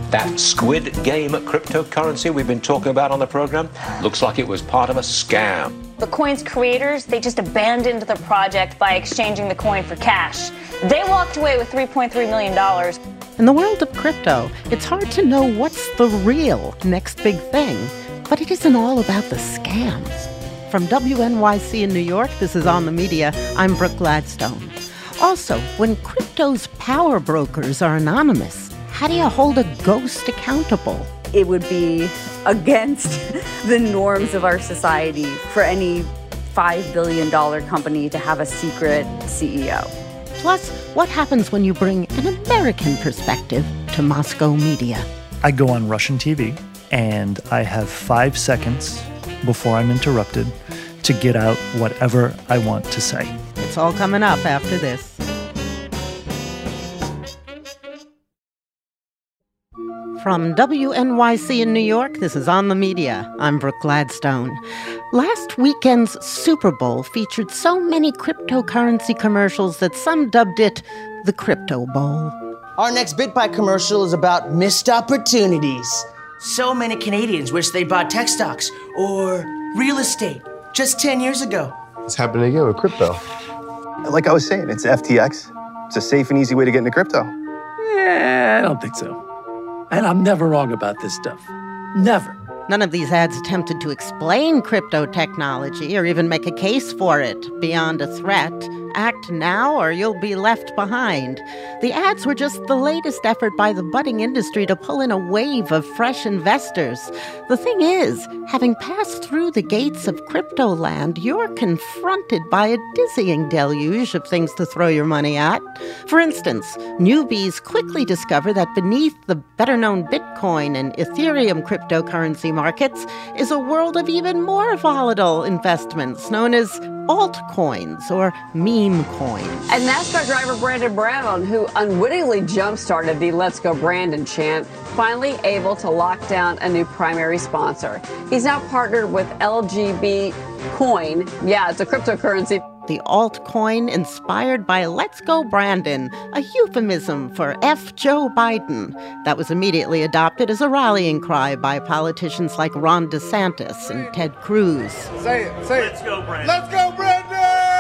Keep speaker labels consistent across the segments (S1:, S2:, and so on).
S1: That Squid Game cryptocurrency we've been talking about on the program looks like it was part of a scam.
S2: The coin's creators, they just abandoned the project by exchanging the coin for cash. They walked away with $3.3 million.
S3: In the world of crypto, it's hard to know what's the real next big thing. But it isn't all about the scams. From WNYC in New York, this is On the Media. I'm Brooke Gladstone. Also, when crypto's power brokers are anonymous, how do you hold a ghost accountable?
S4: It would be against the norms of our society for any $5 billion company to have a secret CEO.
S3: Plus, what happens when you bring an American perspective to Moscow media?
S5: I go on Russian TV, and I have 5 seconds before I'm interrupted to get out whatever I want to say.
S3: It's all coming up after this. From WNYC in New York, this is On the Media. I'm Brooke Gladstone. Last weekend's Super Bowl featured so many cryptocurrency commercials that some dubbed it the Crypto Bowl.
S6: Our next BitBuy commercial is about missed opportunities. So many Canadians wish they bought tech stocks or real estate just 10 years ago.
S7: It's happening again with crypto. Like I was saying, it's FTX. It's a safe and easy way to get into crypto.
S8: Yeah, I don't think so. And I'm never wrong about this stuff. Never.
S3: None of these ads attempted to explain crypto technology or even make a case for it beyond a threat. Act now or you'll be left behind. The ads were just the latest effort by the budding industry to pull in a wave of fresh investors. The thing is, having passed through the gates of crypto land, you're confronted by a dizzying deluge of things to throw your money at. For instance, newbies quickly discover that beneath the better-known Bitcoin and Ethereum cryptocurrency markets is a world of even more volatile investments known as altcoins or meme coins.
S9: And NASCAR driver Brandon Brown, who unwittingly jump-started the Let's Go Brandon chant, finally able to lock down a new primary sponsor. He's now partnered with LGB Coin. Yeah, it's a cryptocurrency.
S3: The altcoin inspired by Let's Go Brandon, a euphemism for F. Joe Biden. That was immediately adopted as a rallying cry by politicians like Ron DeSantis and Ted Cruz.
S10: Say it.
S11: Let's go, Brandon.
S10: Let's go, Brandon!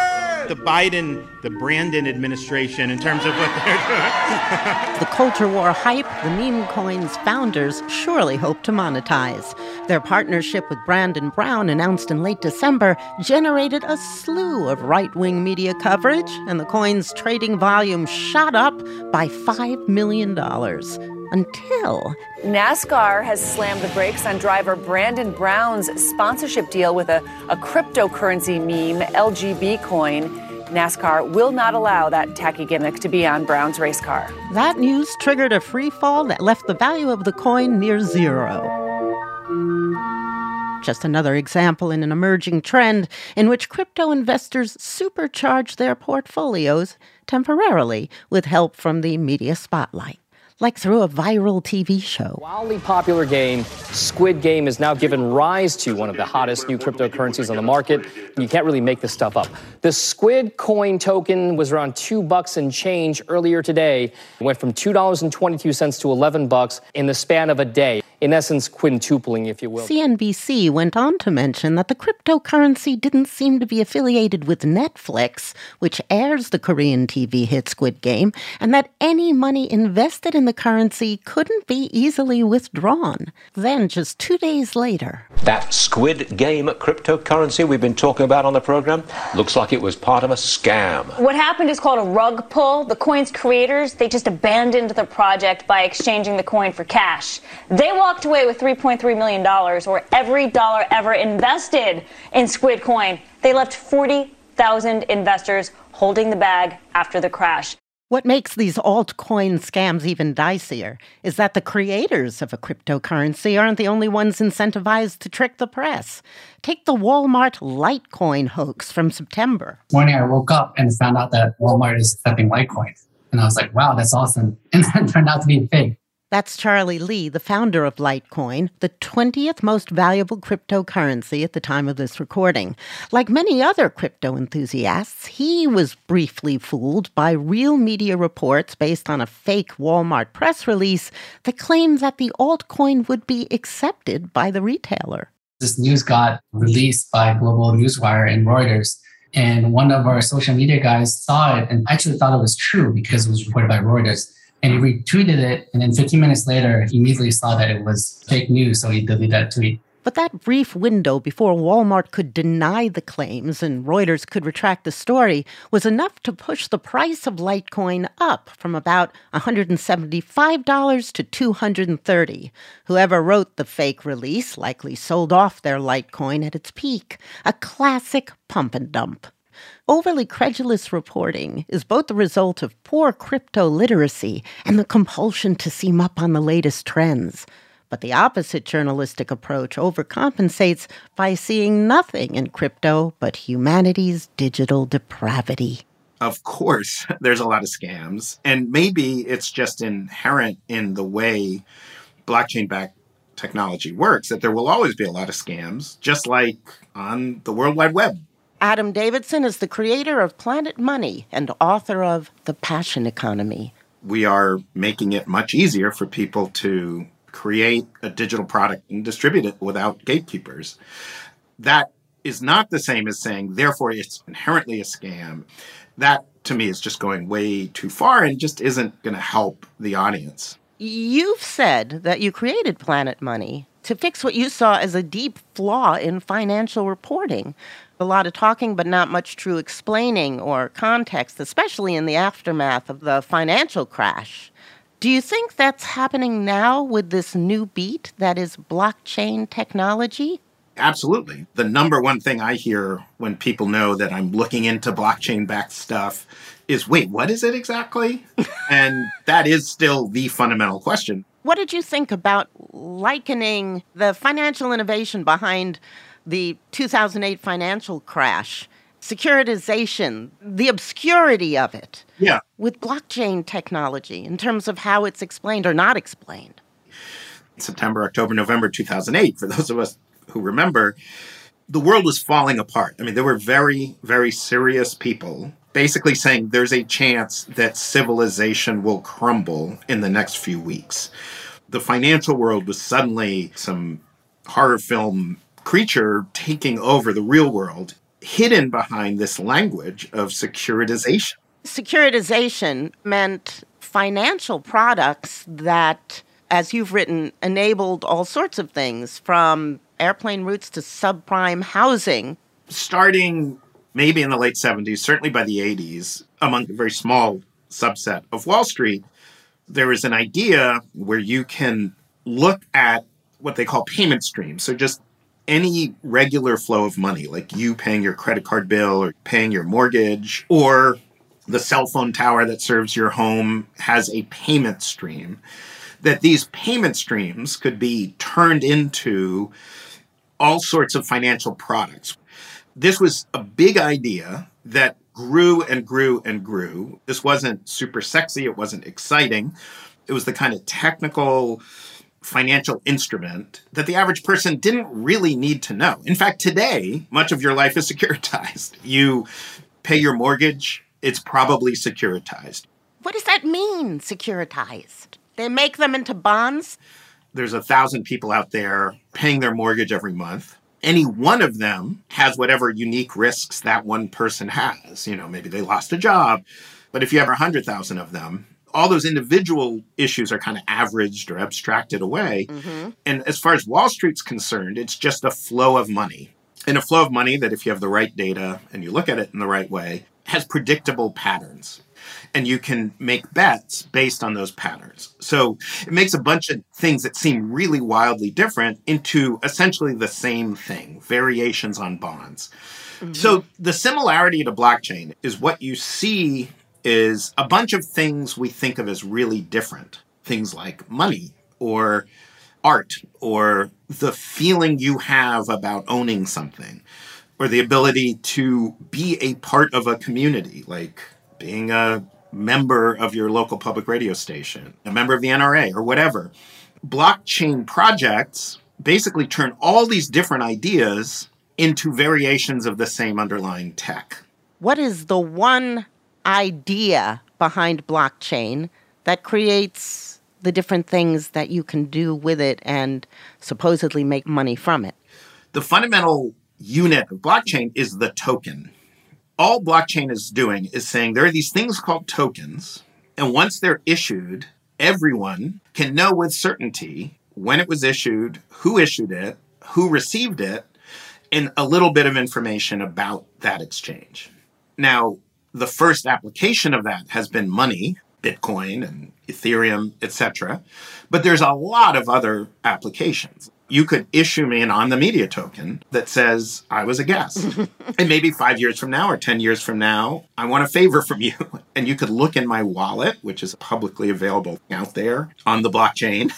S11: The Brandon administration in terms of what they're doing.
S3: The culture war hype the meme coin's founders surely hope to monetize. Their partnership with Brandon Brown, announced in late December, generated a slew of right-wing media coverage, and the coin's trading volume shot up by $5 million. Until
S4: NASCAR has slammed the brakes on driver Brandon Brown's sponsorship deal with a cryptocurrency meme, LGB Coin. NASCAR will not allow that tacky gimmick to be on Brown's race car.
S3: That news triggered a free fall that left the value of the coin near zero. Just another example in an emerging trend in which crypto investors supercharge their portfolios temporarily with help from the media spotlight, like through a viral TV show.
S12: Wildly popular game, Squid Game, has now given rise to one of the hottest new cryptocurrencies on the market. You can't really make this stuff up. The Squid Coin token was around $2 and change earlier today. It went from $2.22 to $11 in the span of a day. In essence, quintupling, if you will.
S3: CNBC went on to mention that the cryptocurrency didn't seem to be affiliated with Netflix, which airs the Korean TV hit Squid Game, and that any money invested in the currency couldn't be easily withdrawn. Then, just 2 days later,
S1: That Squid Game cryptocurrency we've been talking about on the program looks like it was part of a scam.
S2: What happened is called a rug pull. The coin's creators, they just abandoned the project by exchanging the coin for cash. They walked away with $3.3 million, or every dollar ever invested in Squid Coin. They left 40,000 investors holding the bag after the crash.
S3: what makes these altcoin scams even dicier is that the creators of a cryptocurrency aren't the only ones incentivized to trick the press. Take the Walmart Litecoin hoax from September.
S13: One morning I woke up and found out that Walmart is accepting Litecoin. And I was like, wow, that's awesome. And then it turned out to be fake.
S3: That's Charlie Lee, the founder of Litecoin, the 20th most valuable cryptocurrency at the time of this recording. Like many other crypto enthusiasts, he was briefly fooled by real media reports based on a fake Walmart press release that claimed that the altcoin would be accepted by the retailer.
S10: This news got released by Global Newswire and Reuters, and one of our social media guys saw it and actually thought it was true because it was reported by Reuters. And he retweeted it, and then 15 minutes later, he immediately saw that it was fake news, so he deleted that tweet.
S3: But that brief window before Walmart could deny the claims and Reuters could retract the story was enough to push the price of Litecoin up from about $175 to $230. Whoever wrote the fake release likely sold off their Litecoin at its peak, a classic pump and dump. Overly credulous reporting is both the result of poor crypto literacy and the compulsion to seem up on the latest trends. But the opposite journalistic approach overcompensates by seeing nothing in crypto but humanity's digital depravity.
S13: Of course, there's a lot of scams, and maybe it's just inherent in the way blockchain-backed technology works that there will always be a lot of scams, just like on the World Wide Web.
S3: Adam Davidson is the creator of Planet Money and author of The Passion Economy.
S13: We are making it much easier for people to create a digital product and distribute it without gatekeepers. That is not the same as saying, therefore, it's inherently a scam. That, to me, is just going way too far and just isn't going to help the audience.
S3: You've said that you created Planet Money to fix what you saw as a deep flaw in financial reporting. A lot of talking, but not much true explaining or context, especially in the aftermath of the financial crash. Do you think that's happening now with this new beat that is blockchain technology?
S13: Absolutely. The number one thing I hear when people know that I'm looking into blockchain-backed stuff is, wait, what is it exactly? And that is still the fundamental question.
S3: What did you think about likening the financial innovation behind the 2008 financial crash, securitization, the obscurity of it, with blockchain technology in terms of how it's explained or not explained?
S13: September, October, November 2008, for those of us who remember, the world was falling apart. I mean, there were very, very serious people basically saying there's a chance that civilization will crumble in the next few weeks. The financial world was suddenly some horror film creature taking over the real world, hidden behind this language of securitization.
S3: Securitization meant financial products that, as you've written, enabled all sorts of things, from airplane routes to subprime housing.
S13: Starting maybe in the late 70s, certainly by the 80s, among a very small subset of Wall Street, there is an idea where you can look at what they call payment streams. So just any regular flow of money, like you paying your credit card bill or paying your mortgage, or the cell phone tower that serves your home has a payment stream, that these payment streams could be turned into all sorts of financial products. This was a big idea that grew and grew and grew. This wasn't super sexy. It wasn't exciting. It was the kind of technical financial instrument that the average person didn't really need to know. In fact, today, much of your life is securitized. You pay your mortgage, it's probably securitized.
S3: What does that mean, securitized? They make them into bonds?
S13: There's 1,000 people out there paying their mortgage every month. Any one of them has whatever unique risks that one person has. You know, maybe they lost a job. But if you have 100,000 of them, all those individual issues are kind of averaged or abstracted away. Mm-hmm. And as far as Wall Street's concerned, it's just a flow of money. And a flow of money that, if you have the right data and you look at it in the right way, has predictable patterns. And you can make bets based on those patterns. So it makes a bunch of things that seem really wildly different into essentially the same thing, variations on bonds. Mm-hmm. So the similarity to blockchain is what you see is a bunch of things we think of as really different. Things like money or art or the feeling you have about owning something or the ability to be a part of a community, like being a member of your local public radio station, a member of the NRA or whatever. Blockchain projects basically turn all these different ideas into variations of the same underlying tech.
S3: What is the one idea behind blockchain that creates the different things that you can do with it and supposedly make money from it?
S13: The fundamental unit of blockchain is the token. All blockchain is doing is saying there are these things called tokens, and once they're issued, everyone can know with certainty when it was issued, who issued it, who received it, and a little bit of information about that exchange. Now, the first application of that has been money, Bitcoin and Ethereum, etc. But there's a lot of other applications. You could issue me an on-the-media token that says I was a guest. And maybe 5 years from now or 10 years from now, I want a favor from you. And you could look in my wallet, which is publicly available out there on the blockchain.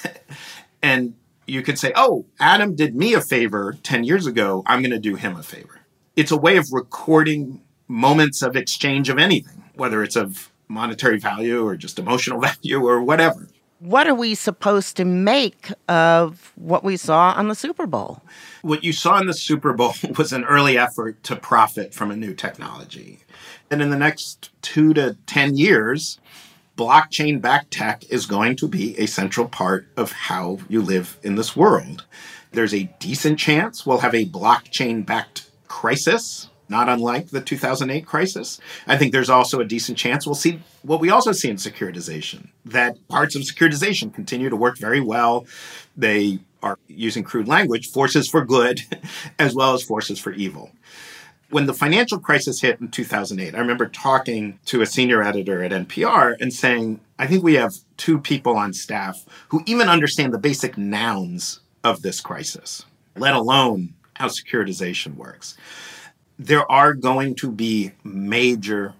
S13: And you could say, oh, Adam did me a favor 10 years ago. I'm going to do him a favor. It's a way of recording moments of exchange of anything, whether it's of monetary value or just emotional value or whatever.
S3: What are we supposed to make of what we saw on the Super Bowl?
S13: What you saw in the Super Bowl was an early effort to profit from a new technology. And in the next 2 to 10 years, blockchain-backed tech is going to be a central part of how you live in this world. There's a decent chance we'll have a blockchain-backed crisis, not unlike the 2008 crisis. I think there's also a decent chance we'll see what we also see in securitization, that parts of securitization continue to work very well. They are, using crude language, forces for good as well as forces for evil. When the financial crisis hit in 2008, I remember talking to a senior editor at NPR and saying, I think we have 2 people on staff who even understand the basic nouns of this crisis, let alone how securitization works. There are going to be major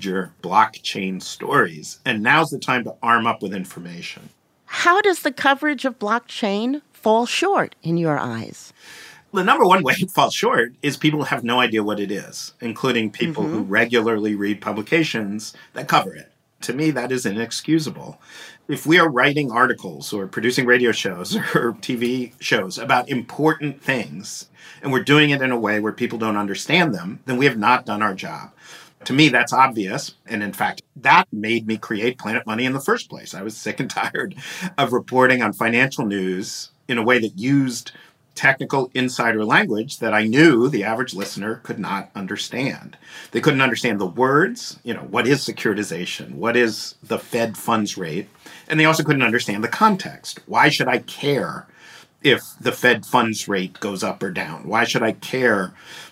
S13: blockchain stories, and now's the time to arm up with information.
S3: How does the coverage of blockchain fall short in your eyes?
S13: The number one way it falls short is people have no idea what it is, including people who regularly read publications that cover it. To me, that is inexcusable. If we are writing articles or producing radio shows or TV shows about important things, and we're doing it in a way where people don't understand them, then we have not done our job. To me, that's obvious. And in fact, that made me create Planet Money in the first place. I was sick and tired of reporting on financial news in a way that used technical insider language that I knew the average listener could not understand. They couldn't understand the words, what is securitization? What is the Fed funds rate? And they also couldn't understand the context. Why should I care if the Fed funds rate goes up or down? Why should I care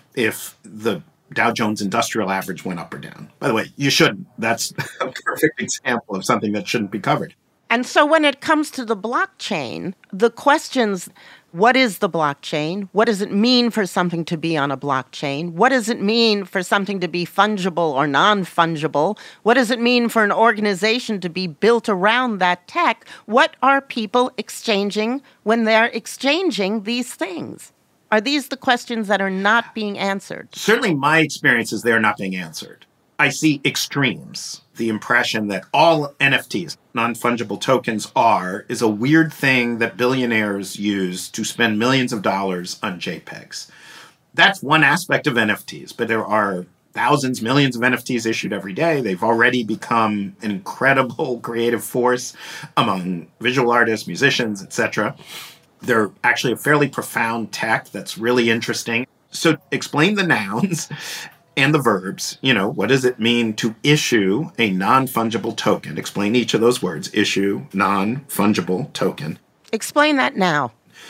S13: if the Dow Jones Industrial Average went up or down? By the way, you shouldn't. That's a perfect example of something that shouldn't be covered.
S3: And so when it comes to the blockchain, the questions, what is the blockchain? What does it mean for something to be on a blockchain? What does it mean for something to be fungible or non-fungible? What does it mean for an organization to be built around that tech? What are people exchanging when they're exchanging these things? Are these the questions that are not being answered?
S13: Certainly my experience is they're not being answered. I see extremes. The impression that all NFTs, non-fungible tokens, is a weird thing that billionaires use to spend millions of dollars on JPEGs. That's one aspect of NFTs, but there are thousands, millions of NFTs issued every day. They've already become an incredible creative force among visual artists, musicians, etc. They're actually a fairly profound tech that's really interesting. So explain the nouns and the verbs. What does it mean to issue a non-fungible token? Explain each of those words. Issue, non-fungible token.
S3: Explain that now.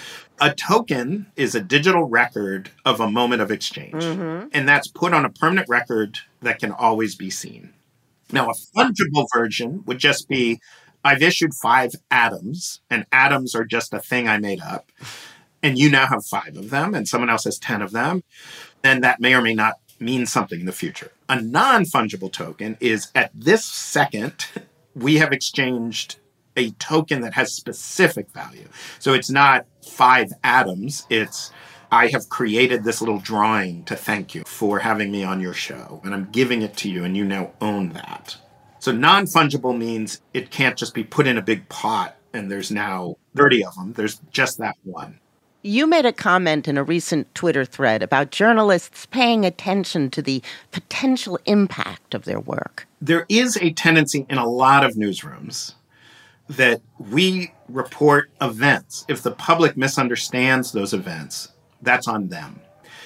S13: A token is a digital record of a moment of exchange. And that's put on a permanent record that can always be seen. Now, a fungible version would just be, I've issued 5 atoms, and atoms are just a thing I made up. And you now have 5 of them, and someone else has 10 of them. Then that may or may not mean something in the future. A non-fungible token is, at this second, we have exchanged a token that has specific value. So it's not 5 atoms, it's I have created this little drawing to thank you for having me on your show, and I'm giving it to you, and you now own that. So non-fungible means it can't just be put in a big pot and there's now 30 of them. There's just that one.
S3: You made a comment in a recent Twitter thread about journalists paying attention to the potential impact of their work.
S13: There is a tendency in a lot of newsrooms that we report events. If the public misunderstands those events, that's on them.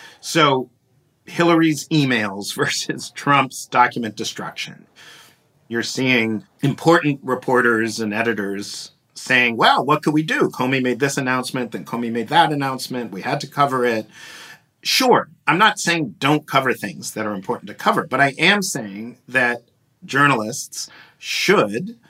S13: So Hillary's emails versus Trump's document destruction. You're seeing important reporters and editors saying, well, what could we do? Comey made this announcement, then Comey made that announcement. We had to cover it. Sure, I'm not saying don't cover things that are important to cover, but I am saying that journalists should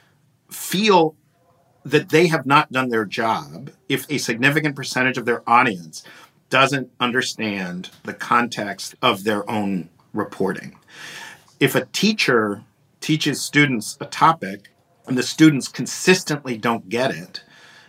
S13: feel that they have not done their job if a significant percentage of their audience doesn't understand the context of their own reporting. If a teacher teaches students a topic and the students consistently don't get it,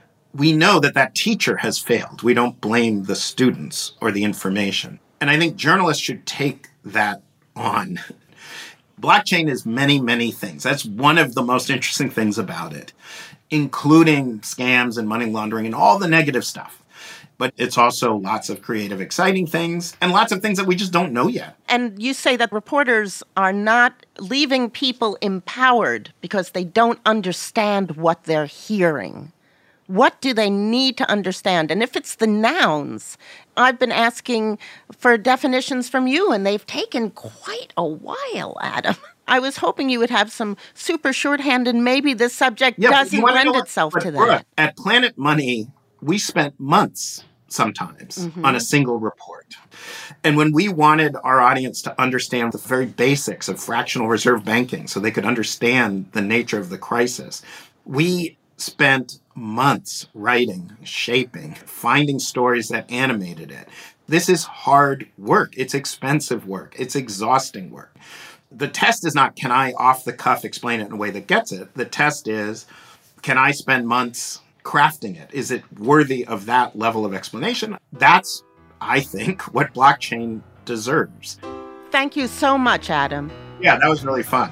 S13: we know that that teacher has failed. We don't blame the students or the information. And I think journalists should take that on. Blockchain is many, many things. That's one of the most interesting things about it, including scams and money laundering and all the negative stuff. But it's also lots of creative, exciting things and lots of things that we just don't know yet.
S3: And you say that reporters are not leaving people empowered because they don't understand what they're hearing. What do they need to understand? And if it's the nouns, I've been asking for definitions from you, and they've taken quite a while, Adam. I was hoping you would have some super shorthand, and maybe this subject doesn't lend itself to that.
S13: At Planet Money, we spent months sometimes on a single report. And when we wanted our audience to understand the very basics of fractional reserve banking so they could understand the nature of the crisis, we spent months writing, shaping, finding stories that animated it. This is hard work. It's expensive work. It's exhausting work. The test is not, can I off the cuff explain it in a way that gets it? The test is, can I spend months crafting it? Is it worthy of that level of explanation? That's, I think, what blockchain deserves.
S3: Thank you so much, Adam.
S13: Yeah, that was really fun.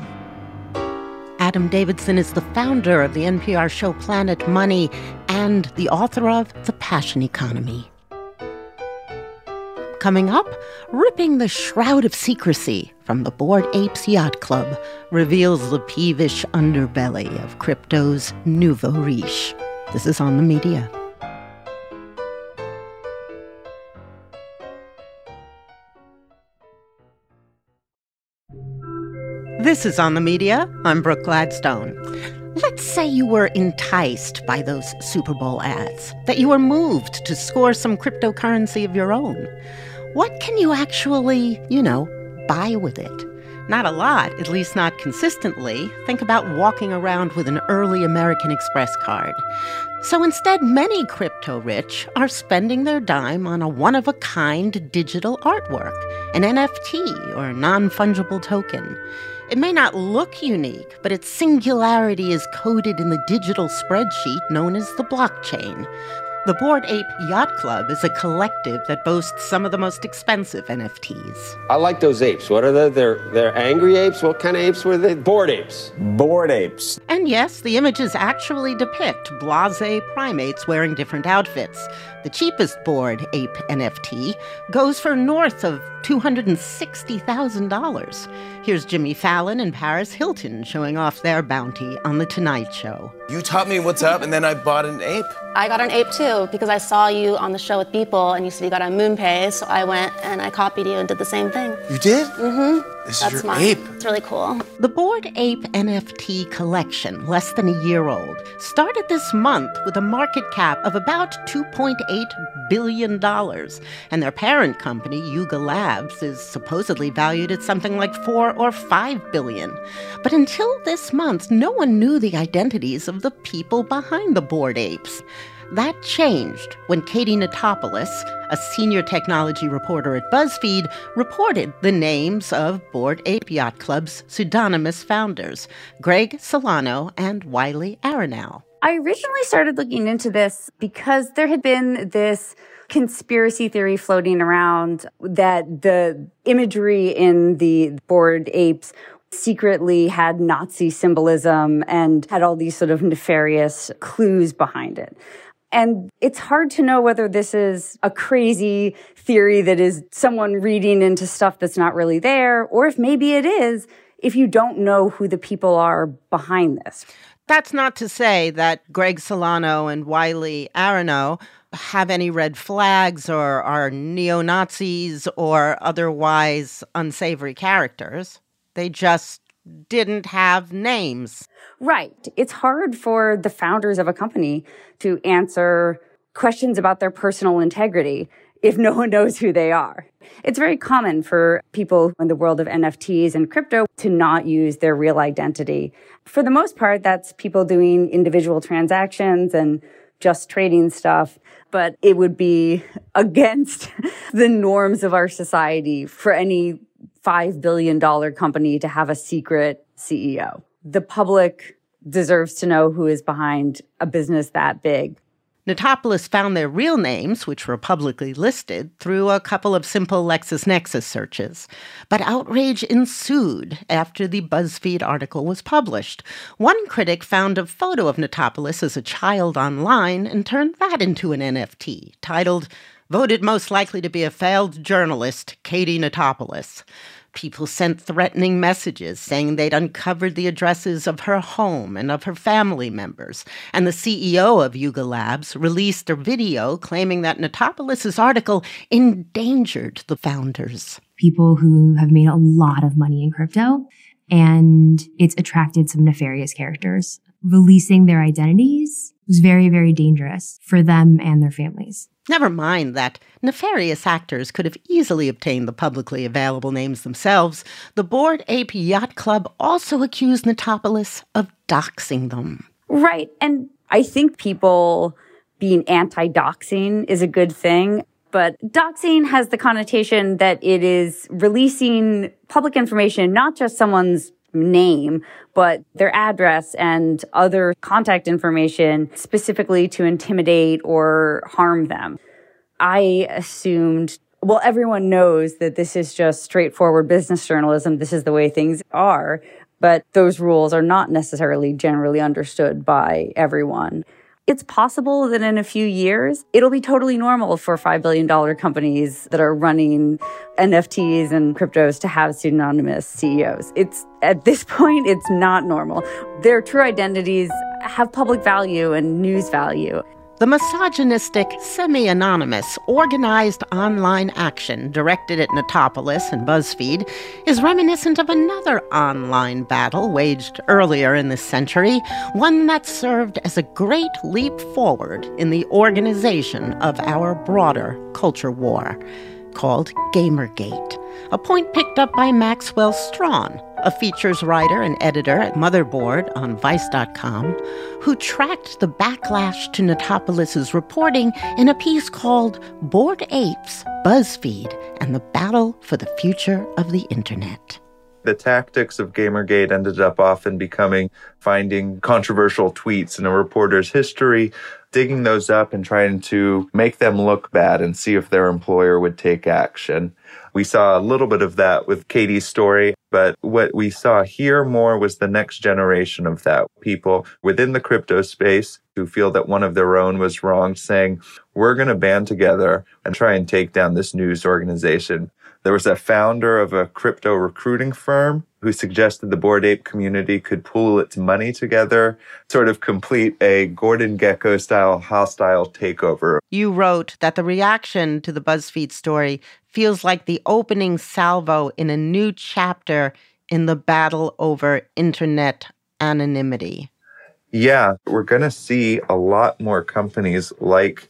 S3: Adam Davidson is the founder of the NPR show Planet Money and the author of The Passion Economy. Coming up, ripping the shroud of secrecy from the Bored Apes Yacht Club reveals the peevish underbelly of crypto's nouveau riche. This is On the Media. This is On the Media. I'm Brooke Gladstone. Let's say you were enticed by those Super Bowl ads, that you were moved to score some cryptocurrency of your own. What can you actually, buy with it? Not a lot, at least not consistently. Think about walking around with an early American Express card. So instead, many crypto-rich are spending their dime on a one-of-a-kind digital artwork, an NFT or non-fungible token. It may not look unique, but its singularity is coded in the digital spreadsheet known as the blockchain. The Bored Ape Yacht Club is a collective that boasts some of the most expensive NFTs.
S14: I like those apes. What are they? They're angry apes? What kind of apes were they? Bored apes. Bored apes.
S3: And yes, the images actually depict blasé primates wearing different outfits. The cheapest Bored Ape NFT goes for north of $260,000. Here's Jimmy Fallon and Paris Hilton showing off their bounty on The Tonight Show.
S15: You taught me what's up, and then I bought an ape.
S16: I got an ape too, because I saw you on the show with people, and you said you got on MoonPay, so I went and I copied you and did the same thing.
S15: You did?
S16: Mm-hmm.
S15: This
S16: That's
S15: is your
S16: mine.
S15: ape.
S16: It's really cool.
S3: The Bored Ape NFT collection, less than a year old, started this month with a market cap of about $2.8 billion. And their parent company, Yuga Labs, is supposedly valued at something like $4 or $5 billion. But until this month, no one knew the identities of the people behind the Bored Apes. That changed when Katie Natopoulos, a senior technology reporter at BuzzFeed, reported the names of Bored Ape Yacht Club's pseudonymous founders, Greg Solano and Wiley Aronow.
S17: I originally started looking into this because there had been this conspiracy theory floating around that the imagery in the Bored Apes secretly had Nazi symbolism and had all these sort of nefarious clues behind it. And it's hard to know whether this is a crazy theory that is someone reading into stuff that's not really there, or if maybe it is, if you don't know who the people are behind this.
S3: That's not to say that Greg Solano and Wiley Aronow have any red flags or are neo-Nazis or otherwise unsavory characters. They just didn't have names.
S17: Right. It's hard for the founders of a company to answer questions about their personal integrity if no one knows who they are. It's very common for people in the world of NFTs and crypto to not use their real identity. For the most part, that's people doing individual transactions and just trading stuff. But it would be against the norms of our society for any $5 billion company to have a secret CEO. The public deserves to know who is behind a business that big.
S3: Notopoulos found their real names, which were publicly listed, through a couple of simple LexisNexis searches. But outrage ensued after the BuzzFeed article was published. One critic found a photo of Notopoulos as a child online and turned that into an NFT, titled, "Voted Most Likely to be a Failed Journalist, Katie Notopoulos." People sent threatening messages saying they'd uncovered the addresses of her home and of her family members. And the CEO of Yuga Labs released a video claiming that Notopoulos' article endangered the founders.
S18: People who have made a lot of money in crypto, and it's attracted some nefarious characters. Releasing their identities was very, very dangerous for them and their families.
S3: Never mind that nefarious actors could have easily obtained the publicly available names themselves. The Bored Ape Yacht Club also accused Notopoulos of doxing them.
S17: Right. And I think people being anti-doxing is a good thing. But doxing has the connotation that it is releasing public information, not just someone's name, but their address and other contact information specifically to intimidate or harm them. I assumed, well, everyone knows that this is just straightforward business journalism. This is the way things are. But those rules are not necessarily generally understood by everyone. It's possible that in a few years, it'll be totally normal for $5 billion companies that are running NFTs and cryptos to have pseudonymous CEOs. At this point, it's not normal. Their true identities have public value and news value.
S3: The misogynistic, semi-anonymous, organized online action directed at Notopoulos and BuzzFeed is reminiscent of another online battle waged earlier in this century, one that served as a great leap forward in the organization of our broader culture war, called Gamergate, a point picked up by Maxwell Strawn, a features writer and editor at Motherboard on Vice.com, who tracked the backlash to Notopoulos' reporting in a piece called Bored Apes, BuzzFeed, and the Battle for the Future of the Internet.
S19: The tactics of Gamergate ended up often becoming finding controversial tweets in a reporter's history, digging those up and trying to make them look bad and see if their employer would take action. We saw a little bit of that with Katie's story, but what we saw here more was the next generation of that. People within the crypto space who feel that one of their own was wrong, saying, we're going to band together and try and take down this news organization. There was a founder of a crypto recruiting firm who suggested the Bored Ape community could pool its money together, sort of complete a Gordon Gekko-style hostile takeover.
S3: You wrote that the reaction to the BuzzFeed story feels like the opening salvo in a new chapter in the battle over internet anonymity.
S19: Yeah, we're going to see a lot more companies like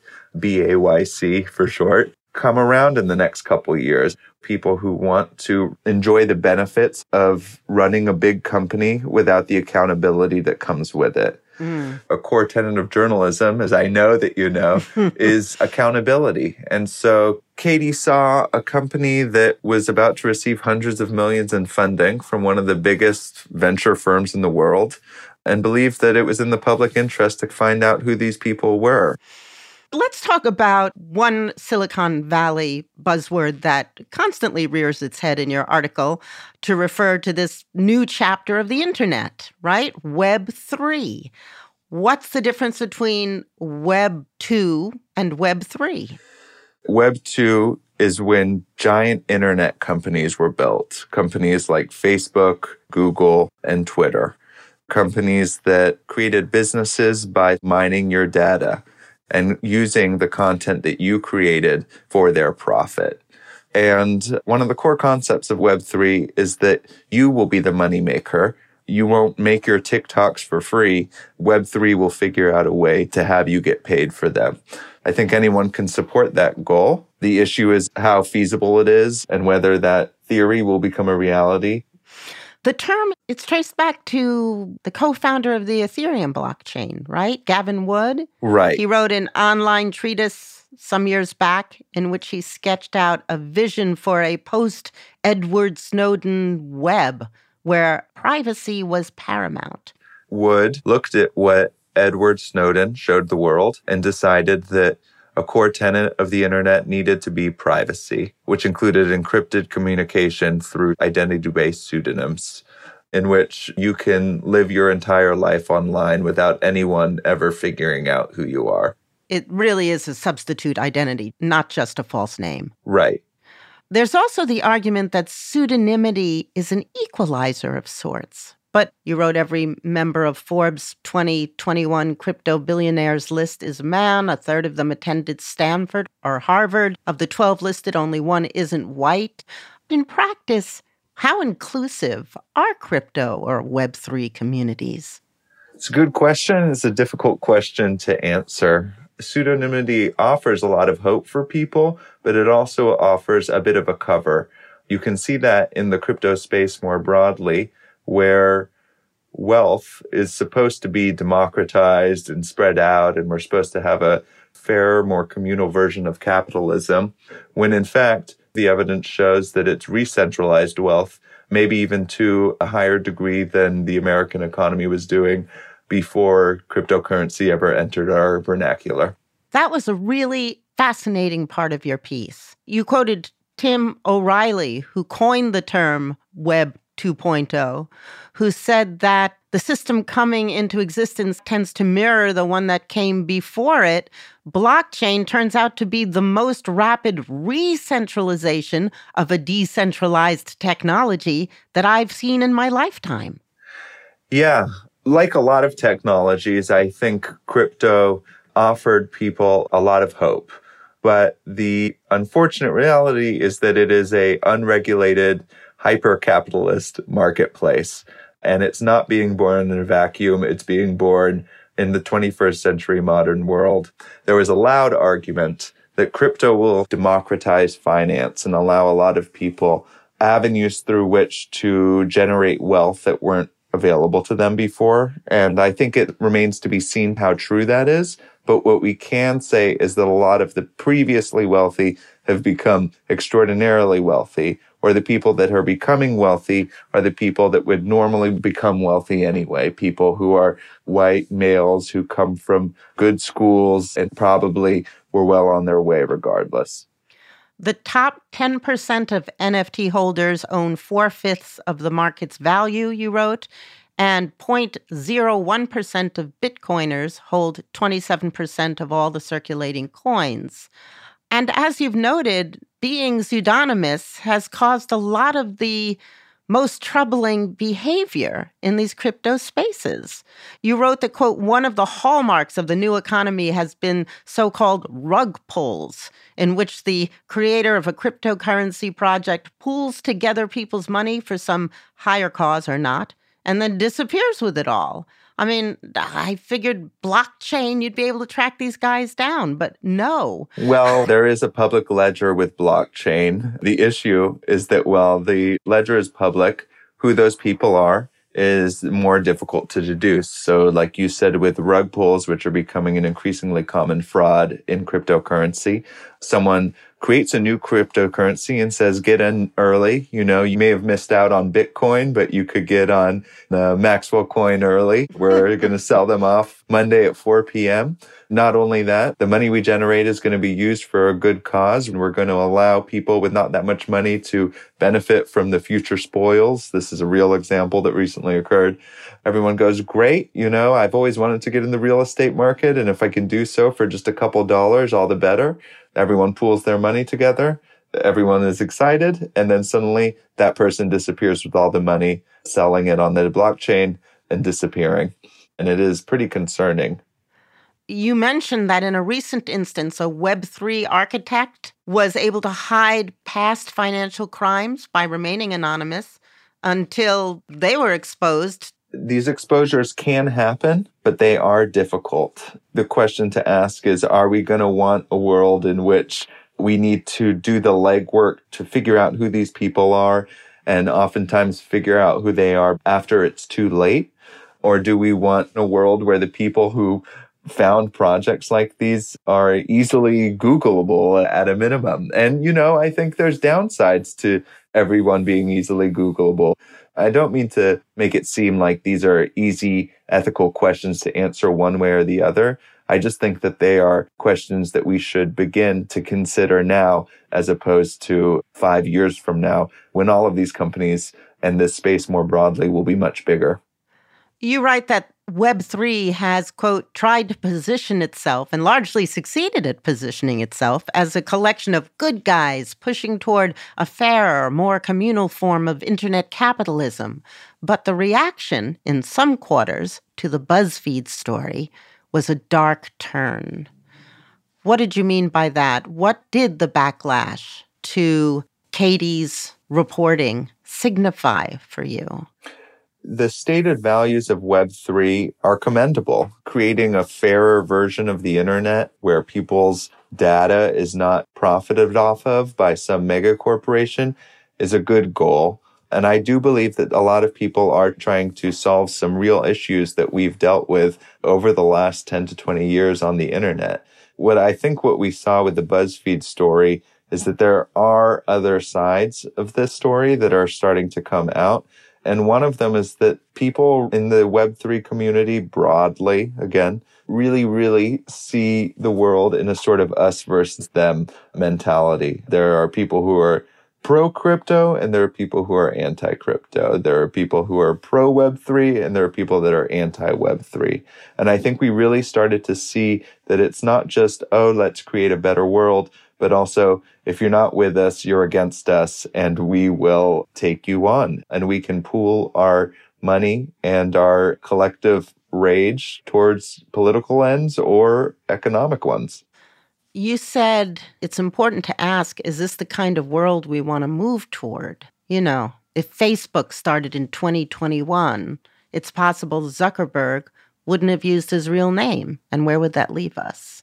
S19: BAYC, for short, come around in the next couple of years. People who want to enjoy the benefits of running a big company without the accountability that comes with it. A core tenet of journalism, as I know that you know, is accountability. And so Katie saw a company that was about to receive hundreds of millions in funding from one of the biggest venture firms in the world and believed that it was in the public interest to find out who these people were.
S3: Let's talk about one Silicon Valley buzzword that constantly rears its head in your article to refer to this new chapter of the internet, right? Web 3. What's the difference between Web 2 and Web 3?
S19: Web 2 is when giant internet companies were built. Companies like Facebook, Google, and Twitter. Companies that created businesses by mining your data and using the content that you created for their profit. And one of the core concepts of Web3 is that you will be the moneymaker. You won't make your TikToks for free. Web3 will figure out a way to have you get paid for them. I think anyone can support that goal. The issue is how feasible it is and whether that theory will become a reality.
S3: The term, it's traced back to the co-founder of the Ethereum blockchain, right? Gavin Wood.
S19: Right.
S3: He wrote an online treatise some years back in which he sketched out a vision for a post-Edward Snowden web where privacy was paramount.
S19: Wood looked at what Edward Snowden showed the world and decided that a core tenet of the internet needed to be privacy, which included encrypted communication through identity-based pseudonyms, in which you can live your entire life online without anyone ever figuring out who you are.
S3: It really is a substitute identity, not just a false name.
S19: Right.
S3: There's also the argument that pseudonymity is an equalizer of sorts. But you wrote every member of Forbes' 2021 crypto billionaires list is a man. A third of them attended Stanford or Harvard. Of the 12 listed, only one isn't white. In practice, how inclusive are crypto or Web3 communities?
S19: It's a good question. It's a difficult question to answer. Pseudonymity offers a lot of hope for people, but it also offers a bit of a cover. You can see that in the crypto space more broadly, where wealth is supposed to be democratized and spread out, and we're supposed to have a fairer, more communal version of capitalism, when in fact, the evidence shows that it's re-centralized wealth, maybe even to a higher degree than the American economy was doing before cryptocurrency ever entered our vernacular.
S3: That was a really fascinating part of your piece. You quoted Tim O'Reilly, who coined the term Web 2.0, who said that the system coming into existence tends to mirror the one that came before it. Blockchain turns out to be the most rapid re-centralization of a decentralized technology that I've seen in my lifetime.
S19: Yeah, like a lot of technologies, I think crypto offered people a lot of hope. But the unfortunate reality is that it is an unregulated, hyper-capitalist marketplace. And it's not being born in a vacuum. It's being born in the 21st century modern world. There was a loud argument that crypto will democratize finance and allow a lot of people avenues through which to generate wealth that weren't available to them before. And I think it remains to be seen how true that is. But what we can say is that a lot of the previously wealthy have become extraordinarily wealthy, or the people that are becoming wealthy are the people that would normally become wealthy anyway, people who are white males who come from good schools and probably were well on their way regardless.
S3: The top 10% of NFT holders own 4/5 of the market's value, you wrote, and 0.01% of Bitcoiners hold 27% of all the circulating coins. And as you've noted, being pseudonymous has caused a lot of the most troubling behavior in these crypto spaces. You wrote that, quote, one of the hallmarks of the new economy has been so-called rug pulls, in which the creator of a cryptocurrency project pools together people's money for some higher cause or not, and then disappears with it all. I mean, I figured blockchain, you'd be able to track these guys down, but no.
S19: Well, there is a public ledger with blockchain. The issue is that while the ledger is public, who those people are is more difficult to deduce. So like you said, with rug pulls, which are becoming an increasingly common fraud in cryptocurrency, someone creates a new cryptocurrency and says, get in early. You know, you may have missed out on Bitcoin, but you could get on the Maxwell coin early. We're going to sell them off Monday at 4 p.m. Not only that, the money we generate is going to be used for a good cause, and we're going to allow people with not that much money to benefit from the future spoils. This is a real example that recently occurred. Everyone goes, great, you know, I've always wanted to get in the real estate market, and if I can do so for just a couple dollars, all the better. Everyone pools their money together. Everyone is excited. And then suddenly that person disappears with all the money, selling it on the blockchain and disappearing. And it is pretty concerning.
S3: You mentioned that in a recent instance, a Web3 architect was able to hide past financial crimes by remaining anonymous until they were exposed.
S19: These exposures can happen, but they are difficult. The question to ask is, are we going to want a world in which we need to do the legwork to figure out who these people are and oftentimes figure out who they are after it's too late? Or do we want a world where the people who found projects like these are easily Googleable at a minimum? And, you know, I think there's downsides to everyone being easily Googleable. I don't mean to make it seem like these are easy ethical questions to answer one way or the other. I just think that they are questions that we should begin to consider now as opposed to 5 years from now, when all of these companies and this space more broadly will be much bigger.
S3: You write that Web3 has, quote, tried to position itself and largely succeeded at positioning itself as a collection of good guys pushing toward a fairer, more communal form of internet capitalism. But the reaction in some quarters to the BuzzFeed story was a dark turn. What did you mean by that? What did the backlash to Katie's reporting signify for you?
S19: The stated values of Web3 are commendable. Creating a fairer version of the internet where people's data is not profited off of by some mega corporation is a good goal. And I do believe that a lot of people are trying to solve some real issues that we've dealt with over the last 10 to 20 years on the internet. What we saw with the BuzzFeed story is that there are other sides of this story that are starting to come out. And one of them is that people in the Web3 community broadly, again, really, really see the world in a sort of us versus them mentality. There are people who are pro-crypto and there are people who are anti-crypto. There are people who are pro-Web3 and there are people that are anti-Web3. And I think we really started to see that it's not just, oh, let's create a better world, but also, if you're not with us, you're against us, and we will take you on. And we can pool our money and our collective rage towards political ends or economic ones.
S3: You said it's important to ask, is this the kind of world we want to move toward? You know, if Facebook started in 2021, it's possible Zuckerberg wouldn't have used his real name. And where would that leave us?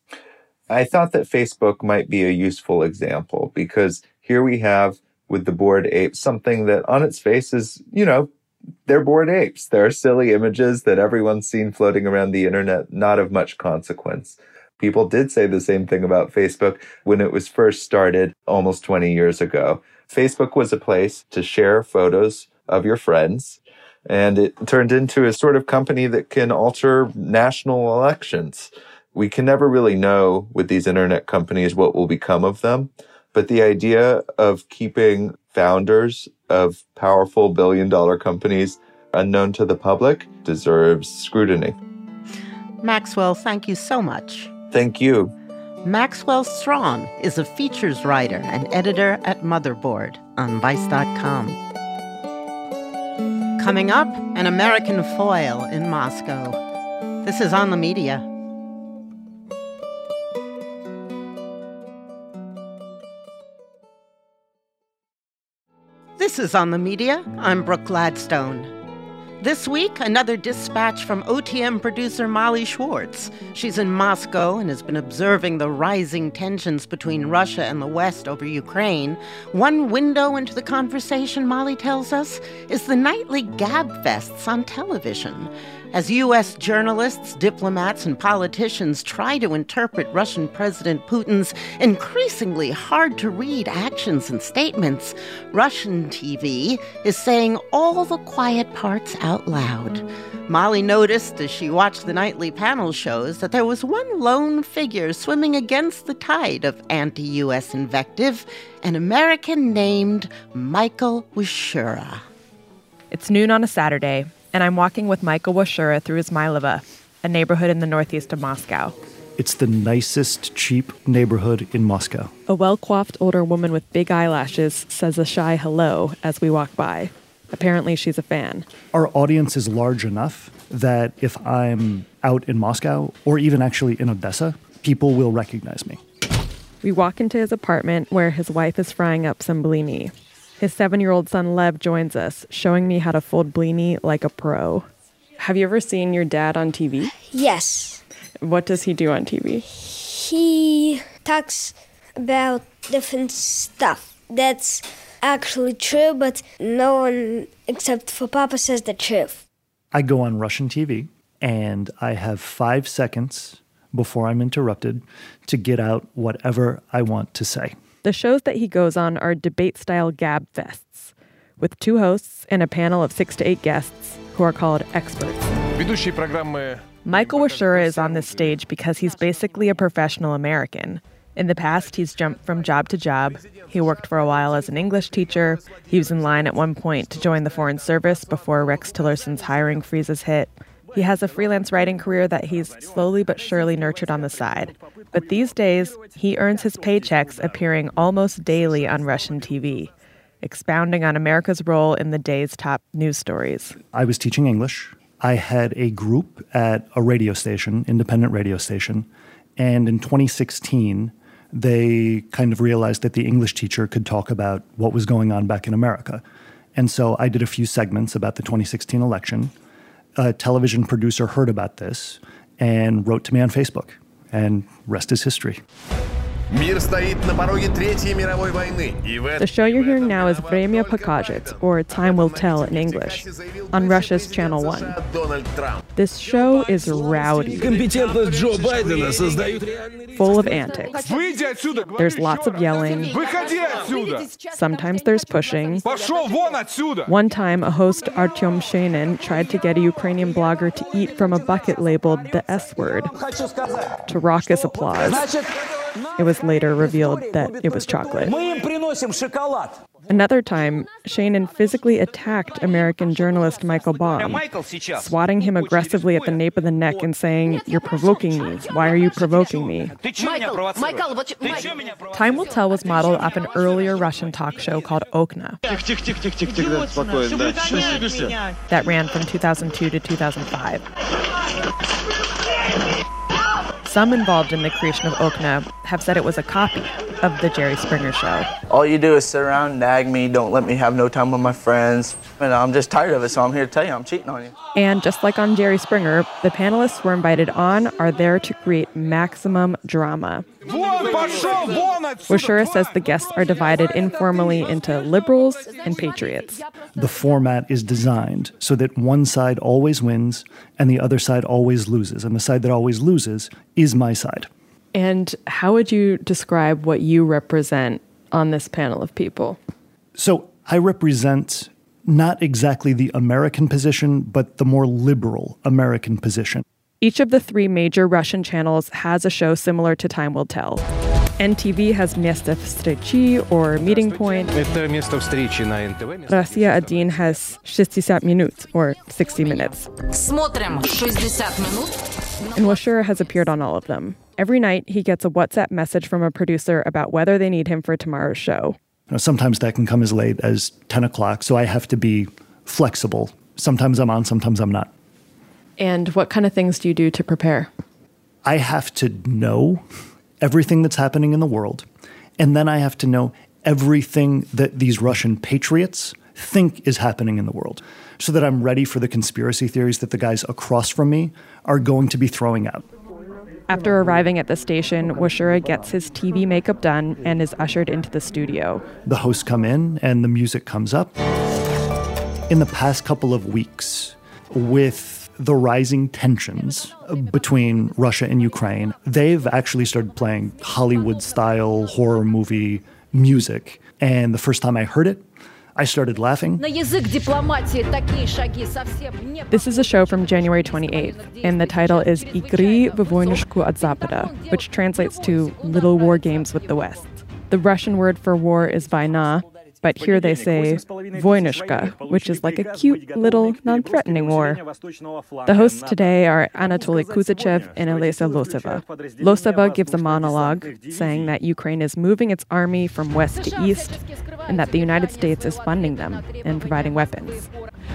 S19: I thought that Facebook might be a useful example because here we have with the Bored Apes something that on its face is, you know, they're bored apes. There are silly images that everyone's seen floating around the internet, not of much consequence. People did say the same thing about Facebook when it was first started almost 20 years ago. Facebook was a place to share photos of your friends, and it turned into a sort of company that can alter national elections. We can never really know with these internet companies what will become of them, but the idea of keeping founders of powerful billion-dollar companies unknown to the public deserves scrutiny.
S3: Maxwell, thank you so much.
S19: Thank you.
S3: Maxwell Strawn is a features writer and editor at Motherboard on Vice.com. Coming up, an American foil in Moscow. This is On the Media. This is On the Media. I'm Brooke Gladstone. This week, another dispatch from OTM producer Molly Schwartz. She's in Moscow and has been observing the rising tensions between Russia and the West over Ukraine. One window into the conversation, Molly tells us, is the nightly gabfests on television. As U.S. journalists, diplomats, and politicians try to interpret Russian President Putin's increasingly hard-to-read actions and statements, Russian TV is saying all the quiet parts out loud. Molly noticed as she watched the nightly panel shows that there was one lone figure swimming against the tide of anti-U.S. invective, an American named Michael Washura.
S20: It's noon on a Saturday, and I'm walking with Michael Washura through Izmailova, a neighborhood in the northeast of Moscow.
S5: It's the nicest, cheap neighborhood in Moscow.
S20: A well-coiffed older woman with big eyelashes says a shy hello as we walk by. Apparently, she's a fan.
S5: Our audience is large enough that if I'm out in Moscow, or even actually in Odessa, people will recognize me.
S20: We walk into his apartment where his wife is frying up some blini. His 7-year-old son Lev joins us, showing me how to fold blini like a pro. Have you ever seen your dad on TV?
S21: Yes.
S20: What does he do on TV?
S21: He talks about different stuff. That's actually true, but no one except for Papa says the truth.
S5: I go on Russian TV, and I have 5 seconds before I'm interrupted to get out whatever I want to say.
S20: The shows that he goes on are debate-style gab fests, with 2 hosts and a panel of 6 to 8 guests who are called experts. Michael Washura is on this stage because he's basically a professional American. In the past, he's jumped from job to job. He worked for a while as an English teacher. He was in line at one point to join the Foreign Service before Rex Tillerson's hiring freezes hit. He has a freelance writing career that he's slowly but surely nurtured on the side. But these days, he earns his paychecks appearing almost daily on Russian TV, expounding on America's role in the day's top news stories.
S5: I was teaching English. I had a group at a radio station, independent radio station, and in 2016, they kind of realized that the English teacher could talk about what was going on back in America. And so I did a few segments about the 2016 election. A television producer heard about this and wrote to me on Facebook, and rest is history.
S20: The show you're hearing now is Vremya Pokazhet, or Time Will Tell in English, on Russia's Channel 1. This show is rowdy, full of antics. There's lots of yelling. Sometimes there's pushing. One time, a host, Artyom Sheinin, tried to get a Ukrainian blogger to eat from a bucket labeled the S word, to raucous applause. It was later revealed that it was chocolate. Another time, Sheinin physically attacked American journalist Michael Baum, swatting him aggressively at the nape of the neck and saying, "You're provoking me. Why are you provoking me?" Time Will Tell was modeled off an earlier Russian talk show called Okna that ran from 2002 to 2005. Some involved in the creation of Okna have said it was a copy of The Jerry Springer Show.
S22: All you do is sit around, nag me, don't let me have no time with my friends. And I'm just tired of it, so I'm here to tell you I'm cheating on you.
S20: And just like on Jerry Springer, the panelists who are invited on are there to create maximum drama. Washura says the guests are divided informally into liberals and patriots.
S5: The format is designed so that one side always wins and the other side always loses. And the side that always loses is my side.
S20: And how would you describe what you represent on this panel of people?
S5: So I represent not exactly the American position, but the more liberal American position.
S20: Each of the 3 major Russian channels has a show similar to Time Will Tell. NTV has Место встречи, or Meeting Point. Россия 1 has 60 minut, or 60 minutes. And Washura has appeared on all of them. Every night, he gets a WhatsApp message from a producer about whether they need him for tomorrow's show.
S5: Sometimes that can come as late as 10 o'clock, so I have to be flexible. Sometimes I'm on, sometimes I'm not.
S20: And what kind of things do you do to prepare?
S5: I have to know everything that's happening in the world, and then I have to know everything that these Russian patriots think is happening in the world, so that I'm ready for the conspiracy theories that the guys across from me are going to be throwing out.
S20: After arriving at the station, Washura gets his TV makeup done and is ushered into the studio.
S5: The hosts come in and the music comes up. In the past couple of weeks, with the rising tensions between Russia and Ukraine, they've actually started playing Hollywood-style horror movie music. And the first time I heard it, I started laughing.
S20: This is a show from January 28th, and the title is Igry v Vojnushku od Zapada, which translates to Little War Games with the West. The Russian word for war is Vayna, but here they say Vojnushka, which is like a cute little non-threatening war. The hosts today are Anatoly Kuzachev and Olesa Loseva. Loseva gives a monologue saying that Ukraine is moving its army from west to east and that the United States is funding them and providing weapons.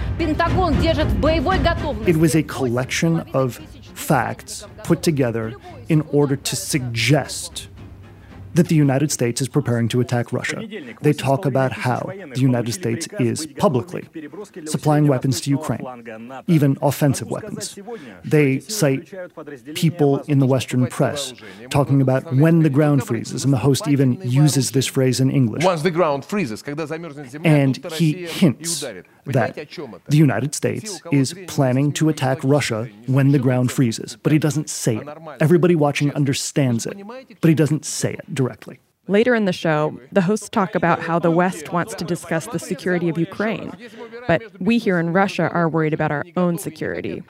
S5: It was a collection of facts put together in order to suggest that the United States is preparing to attack Russia. They talk about how the United States is publicly supplying weapons to Ukraine, even offensive weapons. They cite people in the Western press talking about when the ground freezes, and the host even uses this phrase in English.
S15: Once the ground freezes,
S5: and he hints that the United States is planning to attack Russia when the ground freezes, but he doesn't say it. Everybody watching understands it, but he doesn't say it directly.
S20: Later in the show, the hosts talk about how the West wants to discuss the security of Ukraine, but we here in Russia are worried about our own security.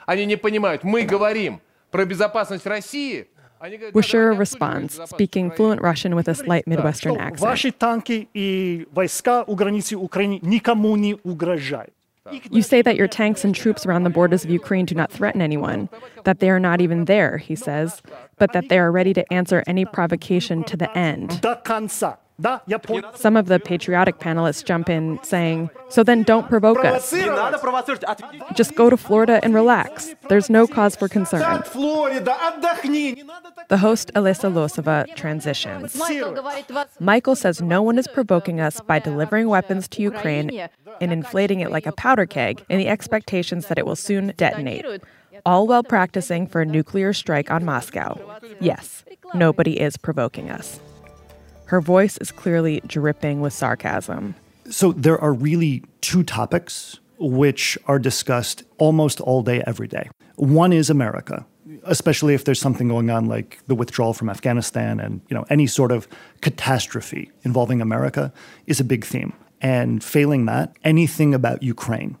S20: Washura responds, speaking fluent Russian with a slight Midwestern accent.
S5: Ваши танки и войска у границы Украины никому не угрожают.
S20: You say that your tanks and troops around the borders of Ukraine do not threaten anyone, that they are not even there, he says, but that they are ready to answer any provocation to the end. Some of the patriotic panelists jump in, saying, so then don't provoke us. Just go to Florida and relax. There's no cause for concern. The host, Olesa Loseva, transitions. Michael says no one is provoking us by delivering weapons to Ukraine and inflating it like a powder keg in the expectations that it will soon detonate, all while practicing for a nuclear strike on Moscow. Yes, nobody is provoking us. Her voice is clearly dripping with sarcasm.
S5: So there are really two topics which are discussed almost all day, every day. One is America, especially if there's something going on like the withdrawal from Afghanistan and, any sort of catastrophe involving America is a big theme. And failing that, anything about Ukraine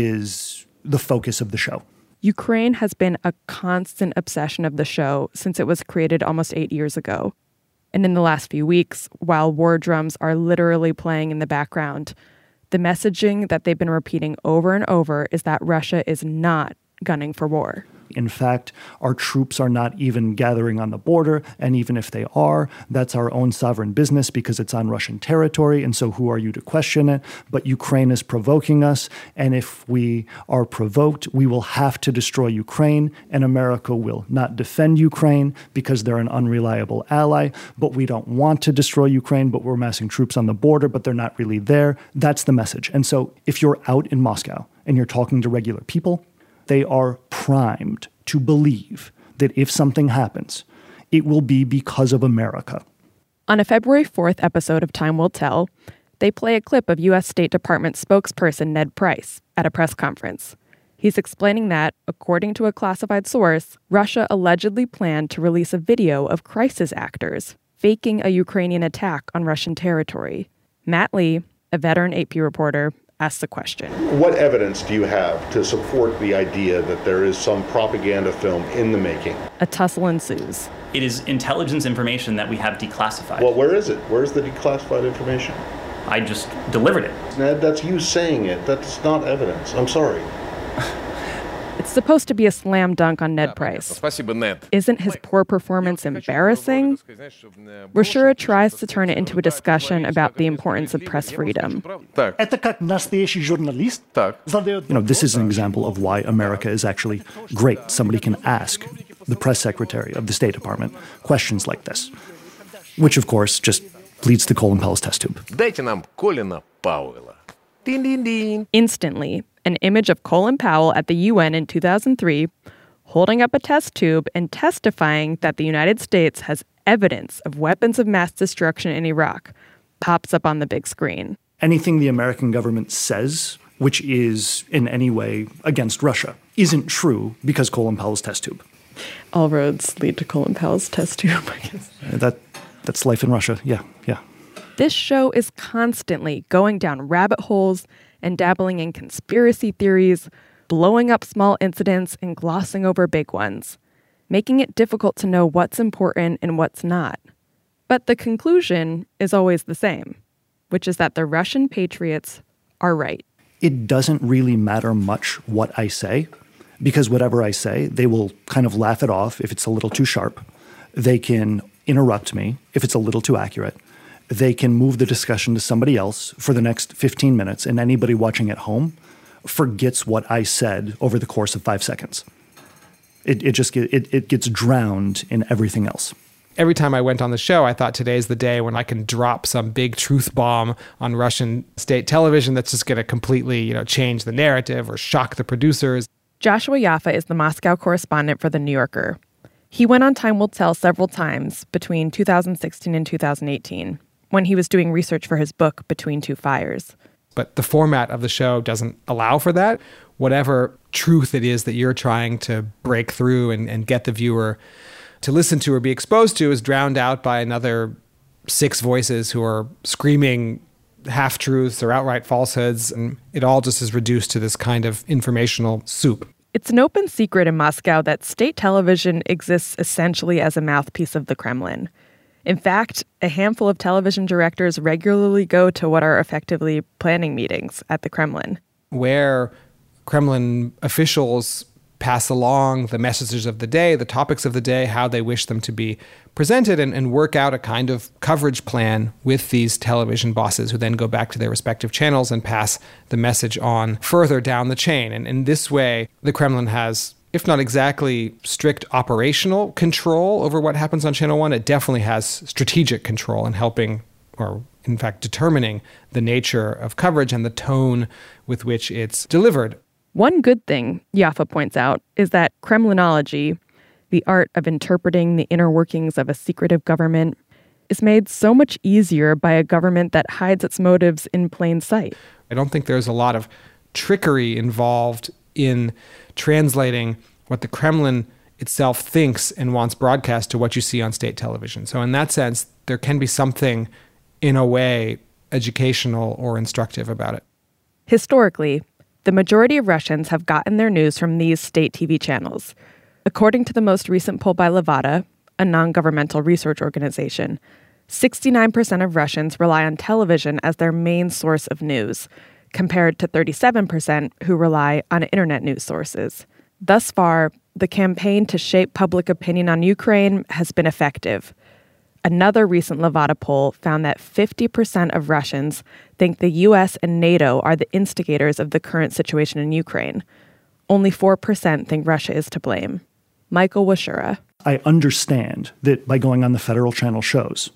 S5: is the focus of the show.
S20: Ukraine has been a constant obsession of the show since it was created almost 8 years ago. And in the last few weeks, while war drums are literally playing in the background, the messaging that they've been repeating over and over is that Russia is not gunning for war.
S5: In fact, our troops are not even gathering on the border, and even if they are, that's our own sovereign business because it's on Russian territory, and so who are you to question it? But Ukraine is provoking us, and if we are provoked, we will have to destroy Ukraine, and America will not defend Ukraine because they're an unreliable ally, but we don't want to destroy Ukraine, but we're massing troops on the border, but they're not really there. That's the message. And so if you're out in Moscow and you're talking to regular people, they are primed to believe that if something happens, it will be because of America.
S20: On a February 4th episode of Time Will Tell, they play a clip of U.S. State Department spokesperson Ned Price at a press conference. He's explaining that, according to a classified source, Russia allegedly planned to release a video of crisis actors faking a Ukrainian attack on Russian territory. Matt Lee, a veteran AP reporter, asks the question.
S6: What evidence do you have to support the idea that there is some propaganda film in the making?
S20: A tussle ensues.
S7: It is intelligence information that we have declassified.
S6: Well, where is it? Where's the declassified information?
S7: I just delivered it.
S6: Ned, that's you saying it. That's not evidence. I'm sorry.
S20: It's supposed to be a slam dunk on Ned Price. Isn't his poor performance embarrassing? Washura tries to turn it into a discussion about the importance of press freedom.
S5: This is an example of why America is actually great. Somebody can ask the press secretary of the State Department questions like this, which, of course, just leads to Colin Powell's test tube.
S20: Instantly, an image of Colin Powell at the UN in 2003 holding up a test tube and testifying that the United States has evidence of weapons of mass destruction in Iraq pops up on the big screen.
S5: Anything the American government says, which is in any way against Russia, isn't true because Colin Powell's test tube.
S20: All roads lead to Colin Powell's test tube, I guess.
S5: That's life in Russia. Yeah.
S20: This show is constantly going down rabbit holes and dabbling in conspiracy theories, blowing up small incidents and glossing over big ones, making it difficult to know what's important and what's not. But the conclusion is always the same, which is that the Russian patriots are right.
S5: It doesn't really matter much what I say, because whatever I say, they will kind of laugh it off if it's a little too sharp. They can interrupt me if it's a little too accurate. They can move the discussion to somebody else for the next 15 minutes, and anybody watching at home forgets what I said over the course of 5 seconds. It gets drowned in everything else.
S8: Every time I went on the show, I thought today's the day when I can drop some big truth bomb on Russian state television that's just going to completely, change the narrative or shock the producers.
S20: Joshua Yaffa is the Moscow correspondent for The New Yorker. He went on Time Will Tell several times between 2016 and 2018 when he was doing research for his book, Between Two Fires.
S8: But the format of the show doesn't allow for that. Whatever truth it is that you're trying to break through and get the viewer to listen to or be exposed to is drowned out by another 6 voices who are screaming half-truths or outright falsehoods, and it all just is reduced to this kind of informational soup.
S20: It's an open secret in Moscow that state television exists essentially as a mouthpiece of the Kremlin. In fact, a handful of television directors regularly go to what are effectively planning meetings at the Kremlin,
S8: where Kremlin officials pass along the messages of the day, the topics of the day, how they wish them to be presented, and work out a kind of coverage plan with these television bosses who then go back to their respective channels and pass the message on further down the chain. And in this way, the Kremlin has, if not exactly strict operational control over what happens on Channel One, it definitely has strategic control in helping, or in fact determining, the nature of coverage and the tone with which it's delivered.
S20: One good thing, Yaffa points out, is that Kremlinology, the art of interpreting the inner workings of a secretive government, is made so much easier by a government that hides its motives in plain sight.
S8: I don't think there's a lot of trickery involved in translating what the Kremlin itself thinks and wants broadcast to what you see on state television. So in that sense, there can be something, in a way, educational or instructive about it.
S20: Historically, the majority of Russians have gotten their news from these state TV channels. According to the most recent poll by Levada, a non-governmental research organization, 69% of Russians rely on television as their main source of news, compared to 37% who rely on internet news sources. Thus far, the campaign to shape public opinion on Ukraine has been effective. Another recent Levada poll found that 50% of Russians think the U.S. and NATO are the instigators of the current situation in Ukraine. Only 4% think Russia is to blame. Michael Washura.
S5: I understand that by going on the federal channel shows,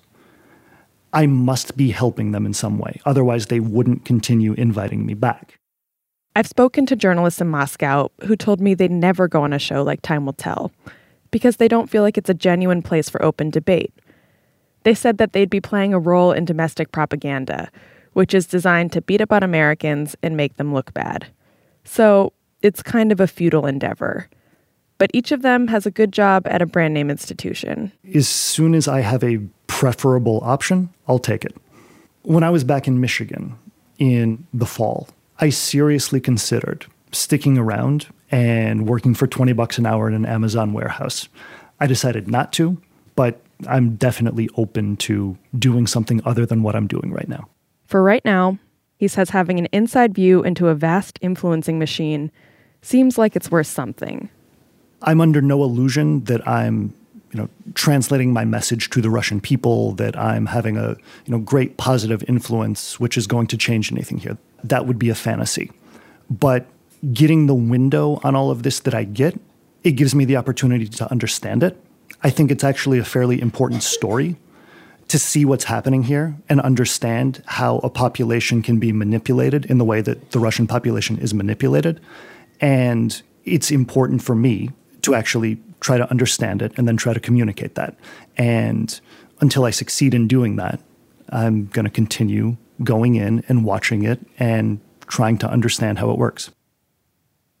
S5: I must be helping them in some way. Otherwise, they wouldn't continue inviting me back.
S20: I've spoken to journalists in Moscow who told me they'd never go on a show like Time Will Tell because they don't feel like it's a genuine place for open debate. They said that they'd be playing a role in domestic propaganda, which is designed to beat up on Americans and make them look bad. So it's kind of a futile endeavor. But each of them has a good job at a brand name institution.
S5: As soon as I have a preferable option, I'll take it. When I was back in Michigan in the fall, I seriously considered sticking around and working for $20 an hour in an Amazon warehouse. I decided not to, but I'm definitely open to doing something other than what I'm doing right now.
S20: For right now, he says having an inside view into a vast influencing machine seems like it's worth something.
S5: I'm under no illusion that I'm, translating my message to the Russian people, that I'm having a, great positive influence, which is going to change anything here. That would be a fantasy. But getting the window on all of this that I get, it gives me the opportunity to understand it. I think it's actually a fairly important story to see what's happening here and understand how a population can be manipulated in the way that the Russian population is manipulated. And it's important for me to actually try to understand it and then try to communicate that. And until I succeed in doing that, I'm going to continue going in and watching it and trying to understand how it works.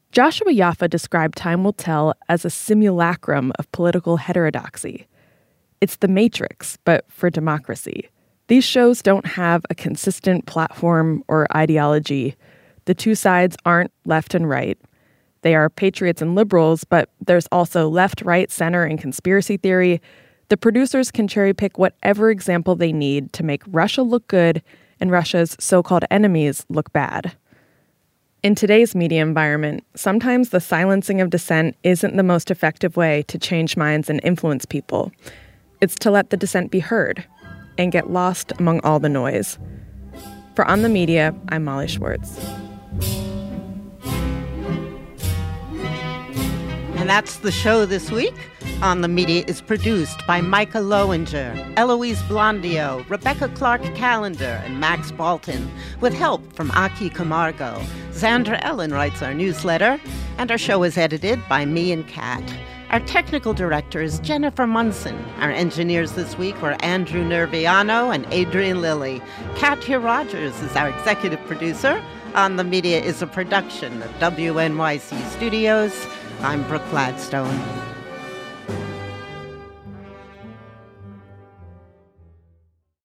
S20: Joshua Yaffa described Time Will Tell as a simulacrum of political heterodoxy. It's the Matrix, but for democracy. These shows don't have a consistent platform or ideology. The two sides aren't left and right. They are patriots and liberals, but there's also left, right, center, and conspiracy theory. The producers can cherry pick whatever example they need to make Russia look good and Russia's so-called enemies look bad. In today's media environment, sometimes the silencing of dissent isn't the most effective way to change minds and influence people. It's to let the dissent be heard and get lost among all the noise. For On the Media, I'm Molly Schwartz.
S3: And that's the show this week. On the Media is produced by Micah Lowinger, Eloise Blondio, Rebecca Clark-Callender, and Max Balton, with help from Aki Camargo. Zandra Ellen writes our newsletter, and our show is edited by me and Kat. Our technical director is Jennifer Munson. Our engineers this week were Andrew Nerviano and Adrian Lilly. Katya Rogers is our executive producer. On the Media is a production of WNYC Studios. I'm Brooke Gladstone.